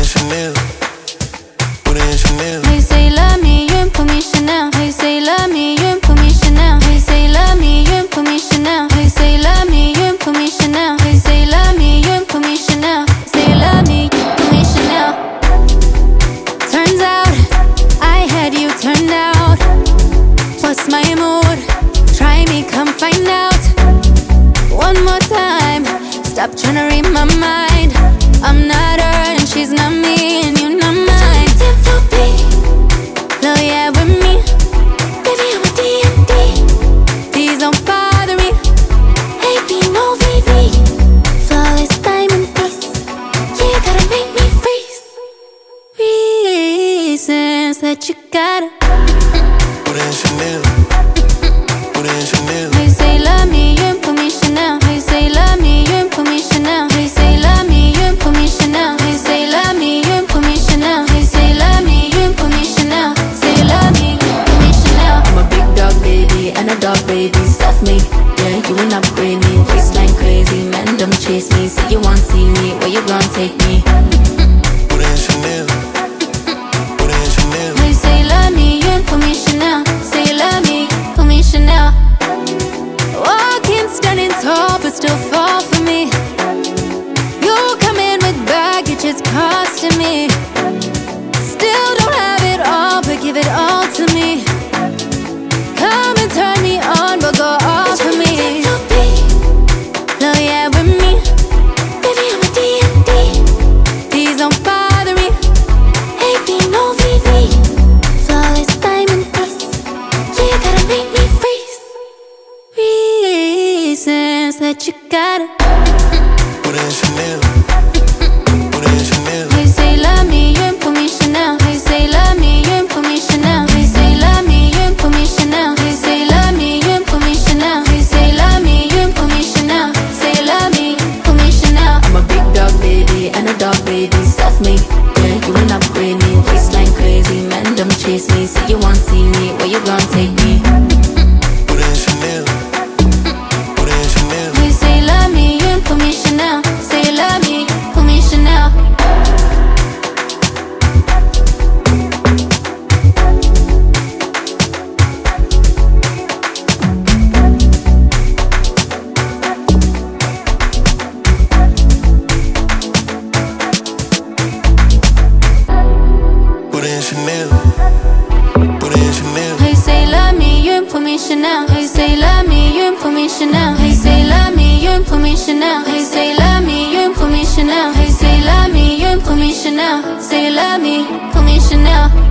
Chanel. Put it in Chanel. Hey, say love me, you ain't put me Chanel. Hey, say love me, you ain't put me Chanel. Hey, say love me, you ain't put me Chanel. Hey, say love me, you ain't put me Chanel. Hey, say love me, you ain't put me Chanel. Say love me, put me Chanel. Turns out I had you turned out. What's my mood? Try me, come find out. One more time, stop trying to read my mind. I'm not her and she's not me, and you're not mine. No, yeah, with me, baby, I'm a D&D. Please don't bother me. Hey, be no VV. Flawless diamond face. Yeah, you gotta make me freeze. Reasons that you gotta Put it in Chanel. Put it in Chanel. Hey, say love me, you ain't put me Chanel. Hey, say love me, you ain't put me Chanel. Hey, say love me, you ain't put me Chanel. Hey, say love me, you ain't put me Chanel. Hey, say love me, you ain't put me Chanel. Say love me, put me Chanel. I'm a big dog baby and a dog baby, self-made. Yeah, you ain't upgrade me, waistline crazy. Men don't chase me, say you want see me, where you gon' take me? Put it in Chanel. Put it in Chanel. Hey, say love me, you ain't put me Chanel. Say love me, put me Chanel. Walking, standing tall, but still fall for me. You come in with baggage, it's costing me. Still don't have it all, but give it all to me. Come and turn me on, but go all for me. No, yeah, with me, baby, I'm a D&D. Please don't bother me. Hey, be no VV. Flawless diamond face. Yeah, you gotta make me freeze. Reasons that you gotta Put it in Chanel. Put it in Chanel. Hey, say love me, you ain't put me Chanel. Hey, say love me, you ain't put me Chanel. Hey, say love me, you ain't put me Chanel. Hey, say love me, you ain't put me Chanel. Hey, say love me, you ain't put me Chanel. Say love me, put me Chanel. I'm a big dog baby and a dog baby, self-made. Yeah, you ain't upgrade me, waistline crazy. Men don't chase me, say you want see me, where you gon' take me? Put it in Chanel. Put it in Chanel. Hey, say love me, you ain't put me Chanel. Say love me, put me Chanel. Put it in Chanel. Put it in Chanel. Hey, say love me, you ain't put me Chanel. Hey, say love me, you ain't put me Chanel. Hey, say love me, you ain't put me Chanel. Hey, say love me, you ain't put me Chanel. Hey, say love me, you ain't put me Chanel. Say love me, put me Chanel.